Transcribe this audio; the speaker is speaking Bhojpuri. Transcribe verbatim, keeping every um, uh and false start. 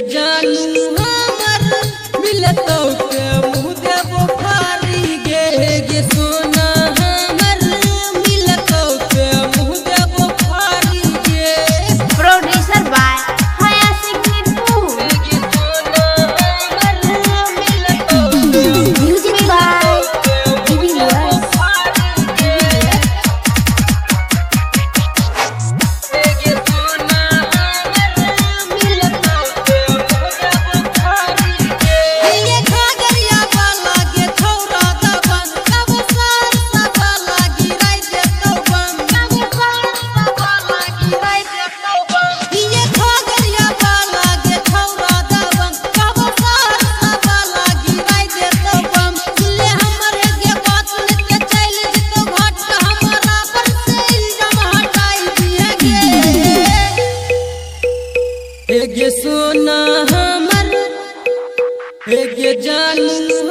जानू हमर मिलतो के मुँह देबो खाली गे गे सोना हमर मिलतो के मुँह देबो खाली गे। प्रोड्यूसर बाय हया सिग्नेटू गे सोना हमर मिलतो के म्यूजिक बाय टीवी लॉयस। गे सोना हमर गे जानू